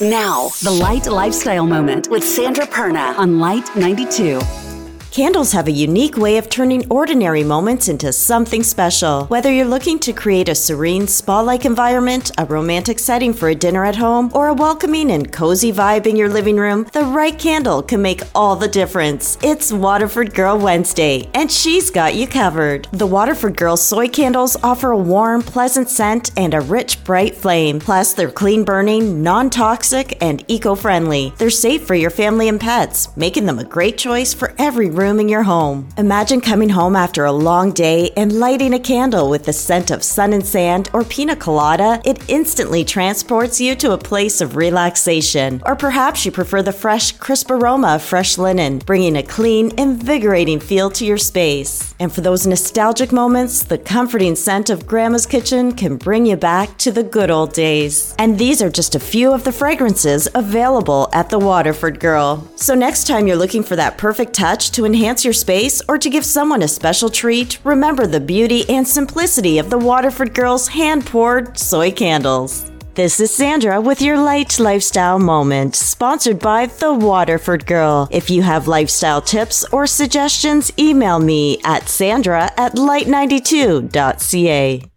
Now, the Light Lifestyle Moment with Sandra Perna on Light 92. Candles have a unique way of turning ordinary moments into something special. Whether you're looking to create a serene, spa-like environment, a romantic setting for a dinner at home, or a welcoming and cozy vibe in your living room, the right candle can make all the difference. It's Waterford Girl Wednesday, and she's got you covered. The Waterford Girl soy candles offer a warm, pleasant scent and a rich, bright flame. Plus, they're clean-burning, non-toxic, and eco-friendly. They're safe for your family and pets, making them a great choice for every room in your home. Imagine coming home after a long day and lighting a candle with the scent of sun and sand or pina colada. It instantly transports you to a place of relaxation. Or perhaps you prefer the fresh, crisp aroma of fresh linen, bringing a clean, invigorating feel to your space. And for those nostalgic moments, the comforting scent of Grandma's kitchen can bring you back to the good old days. And these are just a few of the fragrances available at the Waterford Girl. So next time you're looking for that perfect touch to enhance your space or to give someone a special treat, remember the beauty and simplicity of the Waterford Girl's hand-poured soy candles. This is Sandra with your Light Lifestyle Moment, sponsored by the Waterford Girl. If you have lifestyle tips or suggestions, email me at sandra@light92.ca.